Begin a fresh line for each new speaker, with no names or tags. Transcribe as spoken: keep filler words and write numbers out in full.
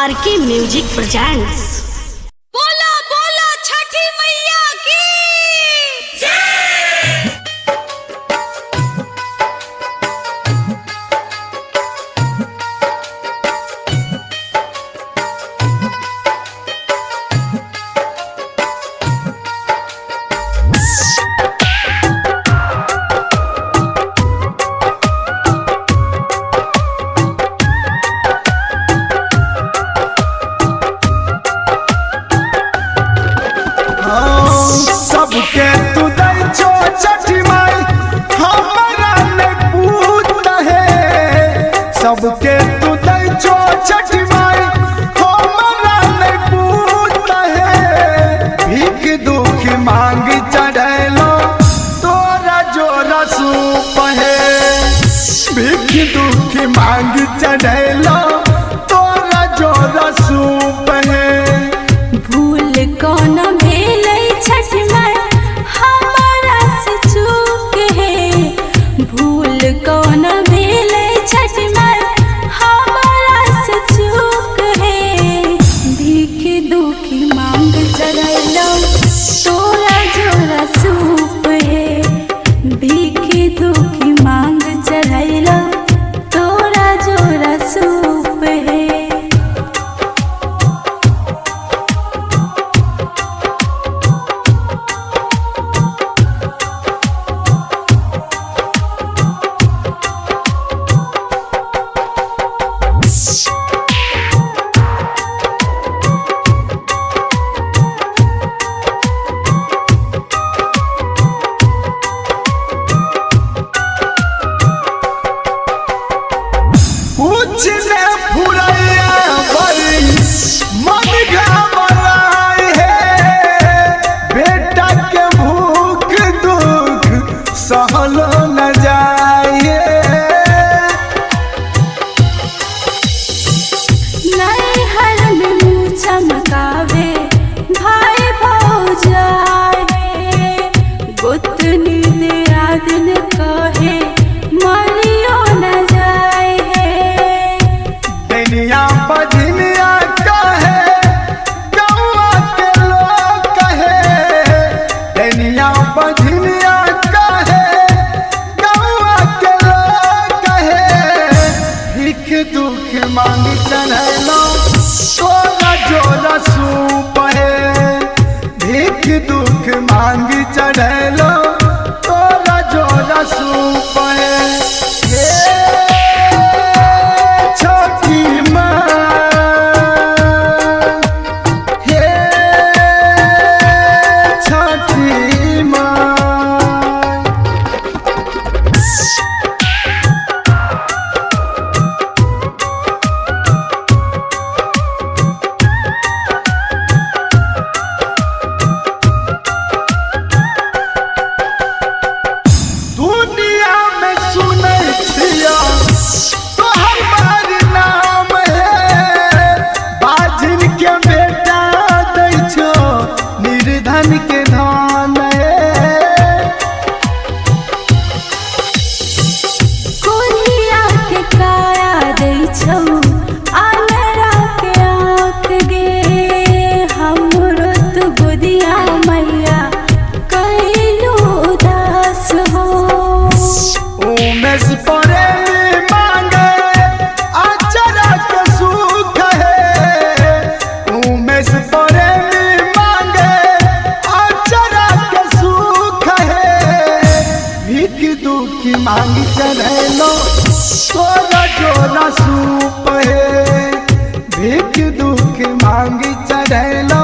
आर के music presents.
बोला बोला छठी मैया की जय।
सबके तू दई छो छठी माई हमारा नहीं पूछता है। सबके तू दई छो छठी माई हमारा नहीं पूछता है। भीख दुख मांग चढ़ेलो तोरा जोरा सूप है। भीख दुख मांग चढ़ेलो तोरा जोरा सूप है।
भूल कौन भेलै छठ माई हमारा से चूक है। भूल कौन भेलै छठ माई हमारा से चूक है। भीख दुख मांग चढ़ैलो तोरा जोरा सूप है। भीख दुख मांग चढ़ैलो तोरा जोरा सूप है।
कुछ ने फुरैया बड़ी मन घबराए है। बेटा के भूख दुख सहल न जाए।
नैहर में मुँह चमकावे भाई भौजाई है। गोतनी तेरा दिन कहे मरियो न जाए है।
दुनिया बजनिया कहे गौआ के लोग कहे। दुनिया बजनिया कहे गौआ के लोग कहे। भीख दुख मांग चढ़ैलो तोरा जोरा सूप है। भीख दुख मांग चढ़ैलो तोरा जोरा सूप है। हे छठी माँ, हे छठी माँ। दुनिया में सुनै छिया तोहर बड़ नाम है। बाजिन के बेटा दै छो निर्धन के धान है।
कोरिया के काया दै छौ आलरा के आँख गे। हमरो तू गोदिया मैया कैलू उदास हो।
उमेश प्रेमी मांगे अचरा के सुख है। उमेश प्रेमी मांगे अचरा के सुख है। भीख दुख मांग चढ़ैलो तोरा जोरा सूप है। भीख दुख मांग चढ़ैलो